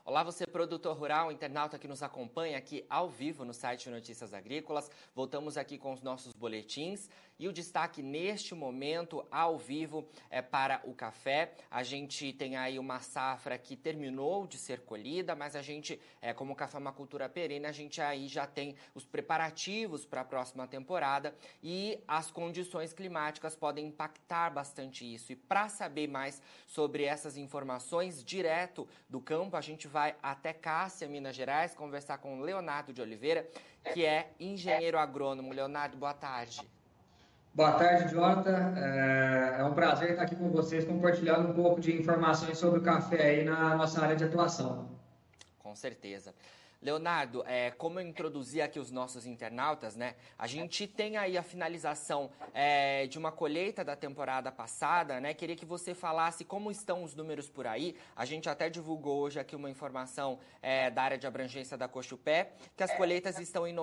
Olá, você produtor rural, internauta que nos acompanha aqui ao vivo no site Notícias Agrícolas. Voltamos aqui com os nossos boletins e o destaque neste momento ao vivo é para o café. A gente tem aí uma safra que terminou de ser colhida, mas a gente, como o café é uma cultura perene, a gente aí já tem os preparativos para a próxima temporada e as condições climáticas podem impactar bastante isso. E para saber mais sobre essas informações direto do campo, a gente vai até Cássia, Minas Gerais, conversar com Leonardo de Oliveira, que é engenheiro agrônomo. Leonardo, boa tarde. Boa tarde, Jota. É um prazer estar aqui com vocês, compartilhando um pouco de informações sobre o café aí na nossa área de atuação. Com certeza. Leonardo, como eu introduzi aqui os nossos internautas, né? A gente tem aí a finalização de uma colheita da temporada passada, né? Queria que você falasse como estão os números por aí. A gente até divulgou hoje aqui uma informação da área de abrangência da Cochupé, que as colheitas estão em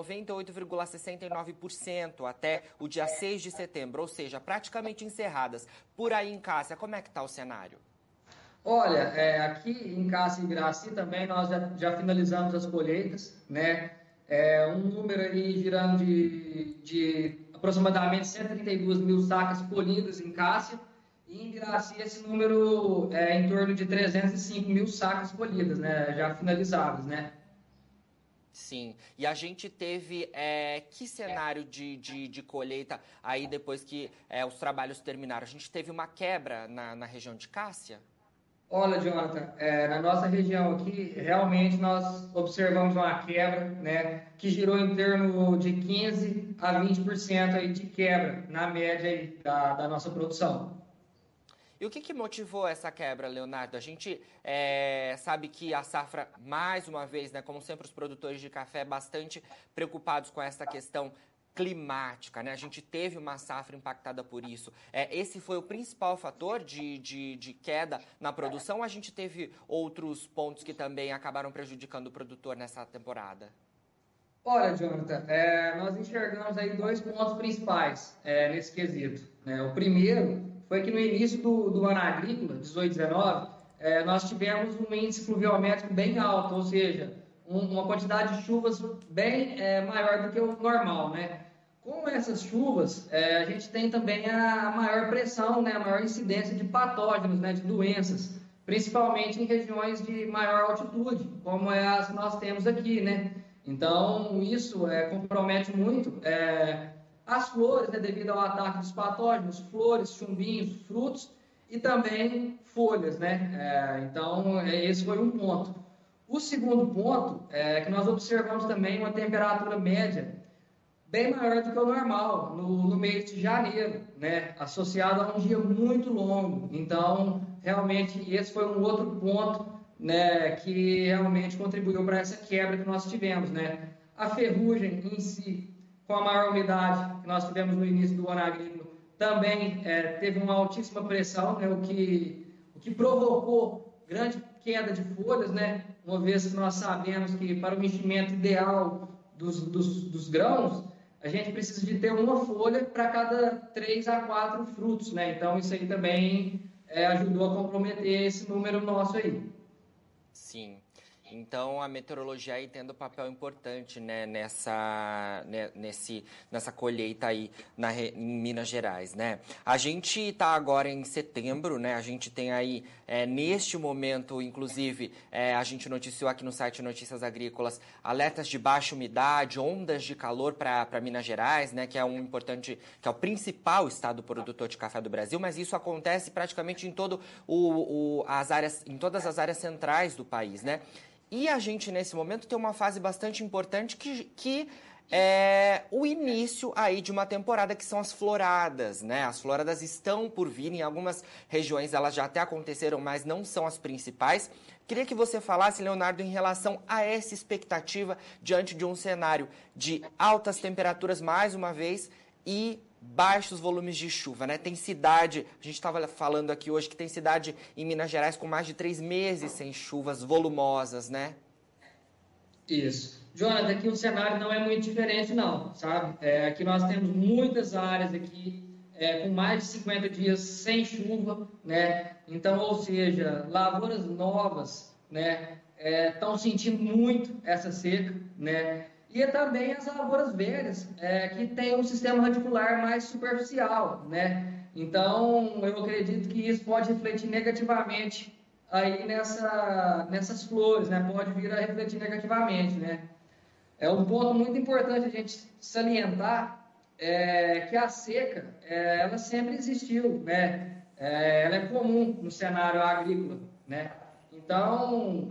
98,69% até o dia 6 de setembro, ou seja, praticamente encerradas. Por aí em Cássia, como é que está o cenário? Olha, aqui em Cássia e Ibiraci também nós já finalizamos as colheitas, né? Um número aí girando de aproximadamente 132 mil sacas colhidas em Cássia, e em Ibiraci esse número é em torno de 305 mil sacas colhidas, né? Já finalizadas, né? Sim, e a gente teve que cenário de colheita aí depois que os trabalhos terminaram? A gente teve uma quebra na região de Cássia? Olha, Jonathan, na nossa região aqui, realmente nós observamos uma quebra, né, que girou em torno de 15 a 20% aí de quebra, na média aí da nossa produção. E o que motivou essa quebra, Leonardo? A gente sabe que a safra, mais uma vez, né, como sempre os produtores de café, bastante preocupados com essa questão climática, né? A gente teve uma safra impactada por isso. Esse foi o principal fator de queda na produção, ou a gente teve outros pontos que também acabaram prejudicando o produtor nessa temporada? Olha, Jonathan, nós enxergamos aí dois pontos principais nesse quesito, né? O primeiro foi que no início do ano agrícola, 18-19, nós tivemos um índice pluviométrico bem alto, ou seja, uma quantidade de chuvas bem maior do que o normal, né? Com essas chuvas, a gente tem também a maior pressão, né, a maior incidência de patógenos, né, de doenças, principalmente em regiões de maior altitude, como as que nós temos aqui, né? Então, isso compromete muito as flores, né, devido ao ataque dos patógenos, flores, chumbinhos, frutos e também folhas, né? Então, esse foi um ponto. O segundo ponto é que nós observamos também uma temperatura média bem maior do que o normal no mês de janeiro, né? Associado a um dia muito longo. Então, realmente, esse foi um outro ponto, né, que realmente contribuiu para essa quebra que nós tivemos, né? A ferrugem em si, com a maior umidade que nós tivemos no início do ano agrícola, também teve uma altíssima pressão, né? O que provocou grande queda de folhas, né? Uma vez que nós sabemos que para o enchimento ideal dos grãos, a gente precisa de ter uma folha para cada 3 a 4 frutos, né? Então, isso aí também ajudou a comprometer esse número nosso aí. Sim. Então, a meteorologia aí tendo um papel importante, né, nessa colheita aí em Minas Gerais, né? A gente está agora em setembro, né? A gente tem aí, neste momento, inclusive, a gente noticiou aqui no site Notícias Agrícolas, alertas de baixa umidade, ondas de calor para Minas Gerais, né? Que é que é o principal estado produtor de café do Brasil, mas isso acontece praticamente em todas as áreas centrais do país, né? E a gente, nesse momento, tem uma fase bastante importante que é o início aí de uma temporada que são as floradas, né? As floradas estão por vir, em algumas regiões elas já até aconteceram, mas não são as principais. Queria que você falasse, Leonardo, em relação a essa expectativa diante de um cenário de altas temperaturas, mais uma vez, e baixos volumes de chuva, né? Tem cidade, a gente estava falando aqui hoje que tem cidade em Minas Gerais com mais de 3 meses sem chuvas volumosas, né? Isso. Jonathan, aqui o cenário não é muito diferente, não, sabe? Aqui nós temos muitas áreas aqui com mais de 50 dias sem chuva, né? Então, ou seja, lavouras novas, né? estão sentindo muito essa seca, né? E também as lavouras velhas, que têm um sistema radicular mais superficial, né? Então, eu acredito que isso pode refletir negativamente aí nessas flores, né? Pode vir a refletir negativamente, né? É um ponto muito importante a gente salientar que a seca, ela sempre existiu, né? Ela é comum no cenário agrícola, né? Então,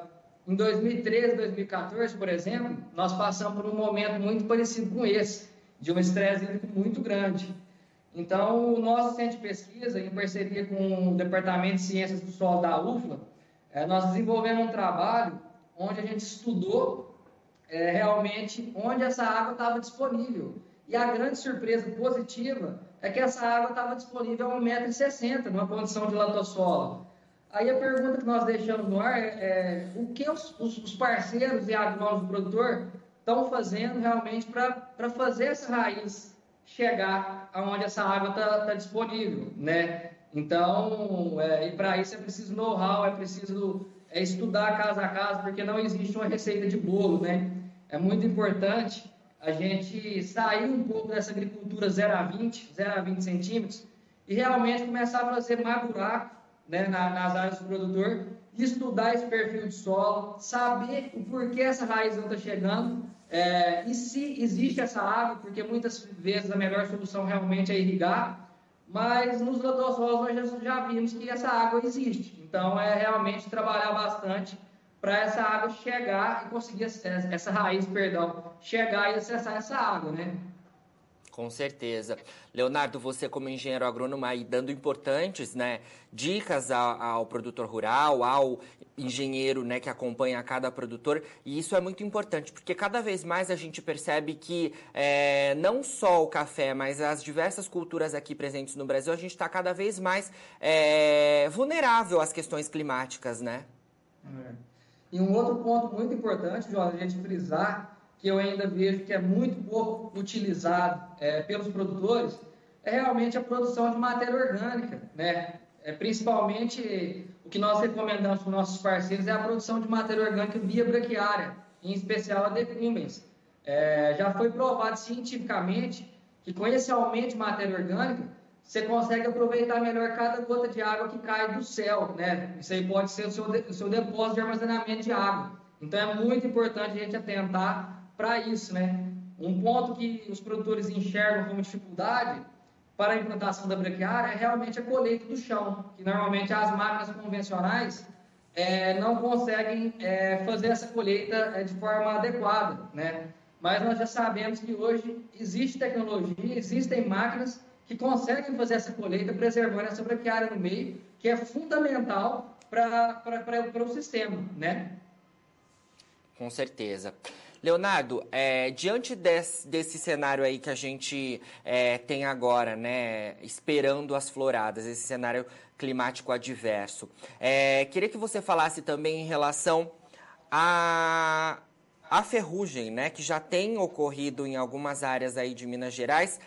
em 2013, 2014, por exemplo, nós passamos por um momento muito parecido com esse, de um estresse hídrico muito grande. Então, o nosso centro de pesquisa, em parceria com o Departamento de Ciências do Solo da UFLA, nós desenvolvemos um trabalho onde a gente estudou realmente onde essa água estava disponível. E a grande surpresa positiva é que essa água estava disponível a 1,60 m, numa condição de latossolo. Aí a pergunta que nós deixamos no ar o que os parceiros e agrônomos do produtor estão fazendo realmente para fazer essa raiz chegar aonde essa água está disponível, né? Então, e para isso é preciso know-how, é preciso estudar caso a caso, porque não existe uma receita de bolo, né? É muito importante a gente sair um pouco dessa agricultura 0 a 20 centímetros, e realmente começar a fazer mais buraco, né, nas áreas do produtor, estudar esse perfil de solo, saber o porquê essa raiz não está chegando, e se existe essa água, porque muitas vezes a melhor solução realmente é irrigar, mas nos lotossolos nós já vimos que essa água existe. Então, é realmente trabalhar bastante para essa água chegar e conseguir, essa raiz, chegar e acessar essa água, né? Com certeza. Leonardo, você como engenheiro agrônomo aí dando importantes, né, dicas ao produtor rural, ao engenheiro, né, que acompanha cada produtor, e isso é muito importante, porque cada vez mais a gente percebe que não só o café, mas as diversas culturas aqui presentes no Brasil, a gente está cada vez mais vulnerável às questões climáticas, né? E um outro ponto muito importante, João, a gente frisar, que eu ainda vejo que é muito pouco utilizado pelos produtores, é realmente a produção de matéria orgânica, né? Principalmente o que nós recomendamos para os nossos parceiros é a produção de matéria orgânica via braquiária, em especial a decumbens. Já foi provado cientificamente que com esse aumento de matéria orgânica, você consegue aproveitar melhor cada gota de água que cai do céu, né? Isso aí pode ser o seu depósito de armazenamento de água. Então, é muito importante a gente atentar para isso, né? Um ponto que os produtores enxergam como dificuldade para a implantação da braquiária é realmente a colheita do chão, que normalmente as máquinas convencionais não conseguem fazer essa colheita de forma adequada, né? Mas nós já sabemos que hoje existe tecnologia, existem máquinas que conseguem fazer essa colheita preservando essa braquiária no meio, que é fundamental para o sistema, né? Com certeza. Leonardo, diante desse cenário aí que a gente tem agora, né, esperando as floradas, esse cenário climático adverso, queria que você falasse também em relação à ferrugem, né, que já tem ocorrido em algumas áreas aí de Minas Gerais,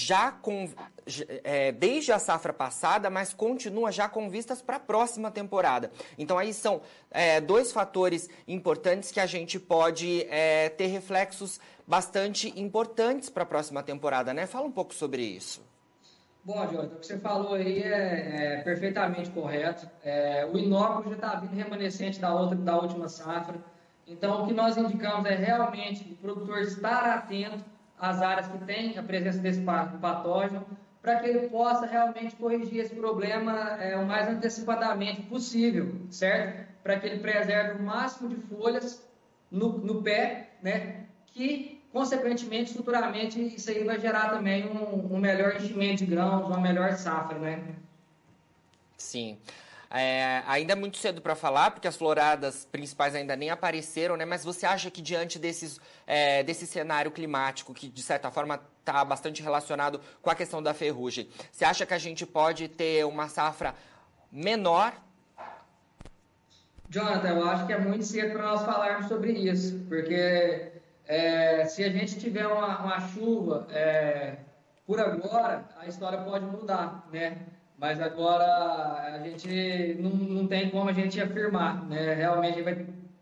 desde a safra passada, mas continua já com vistas para a próxima temporada. Então, aí são dois fatores importantes que a gente pode ter reflexos bastante importantes para a próxima temporada, né? Fala um pouco sobre isso. Bom, Jota, o que você falou aí é perfeitamente correto. O inóculo já está vindo remanescente da última safra. Então, o que nós indicamos é realmente o produtor estar atento às áreas que têm a presença desse patógeno, para que ele possa realmente corrigir esse problema o mais antecipadamente possível, certo? Para que ele preserve o máximo de folhas no pé, né? Que, consequentemente, futuramente, isso aí vai gerar também um melhor enchimento de grãos, uma melhor safra, né? Sim. Ainda é muito cedo para falar, porque as floradas principais ainda nem apareceram, né? Mas você acha que diante desse cenário climático, que de certa forma está bastante relacionado com a questão da ferrugem, você acha que a gente pode ter uma safra menor? Jonathan, eu acho que é muito cedo para nós falarmos sobre isso, porque se a gente tiver uma chuva por agora, a história pode mudar, né? Mas agora a gente não tem como a gente afirmar, né? Realmente vai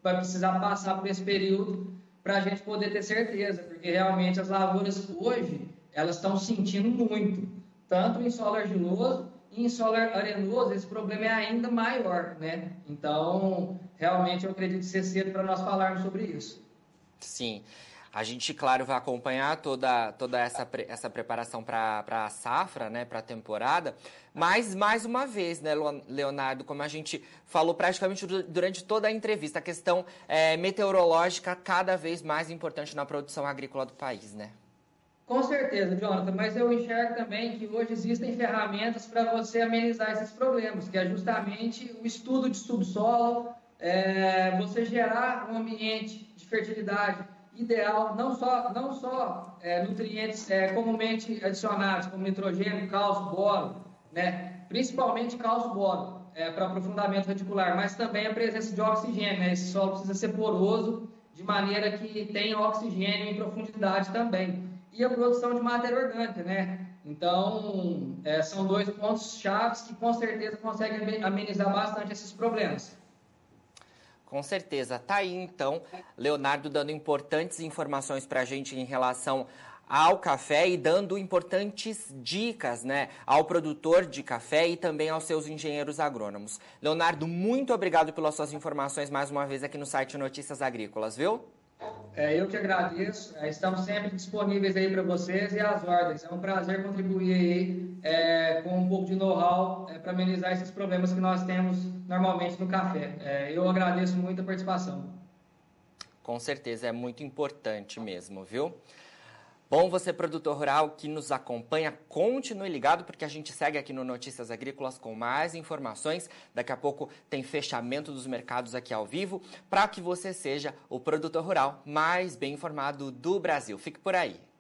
vai precisar passar por esse período para a gente poder ter certeza, porque realmente as lavouras hoje, elas estão sentindo muito, tanto em solo argiloso e em solo arenoso, esse problema é ainda maior, né? Então, realmente eu acredito ser cedo para nós falarmos sobre isso. Sim. A gente, claro, vai acompanhar toda essa preparação para a safra, né, para a temporada, mas, mais uma vez, né, Leonardo, como a gente falou praticamente durante toda a entrevista, a questão meteorológica cada vez mais importante na produção agrícola do país, né? Com certeza, Jonathan, mas eu enxergo também que hoje existem ferramentas para você amenizar esses problemas, que é justamente o estudo de subsolo, você gerar um ambiente de fertilidade ideal, não só nutrientes comumente adicionados, como nitrogênio, cálcio, boro, né? Principalmente cálcio, boro, para aprofundamento radicular, mas também a presença de oxigênio, né? Esse solo precisa ser poroso, de maneira que tenha oxigênio em profundidade também. E a produção de matéria orgânica, né? Então, são dois pontos chaves que com certeza conseguem amenizar bastante esses problemas. Com certeza. Tá aí, então, Leonardo dando importantes informações para a gente em relação ao café e dando importantes dicas, né, ao produtor de café e também aos seus engenheiros agrônomos. Leonardo, muito obrigado pelas suas informações mais uma vez aqui no site Notícias Agrícolas, viu? Eu que agradeço, estamos sempre disponíveis aí para vocês e às ordens. É um prazer contribuir aí com um pouco de know-how para amenizar esses problemas que nós temos normalmente no café. Eu agradeço muito a participação. Com certeza, é muito importante mesmo, viu? Bom, você produtor rural que nos acompanha, continue ligado porque a gente segue aqui no Notícias Agrícolas com mais informações. Daqui a pouco tem fechamento dos mercados aqui ao vivo para que você seja o produtor rural mais bem informado do Brasil. Fique por aí.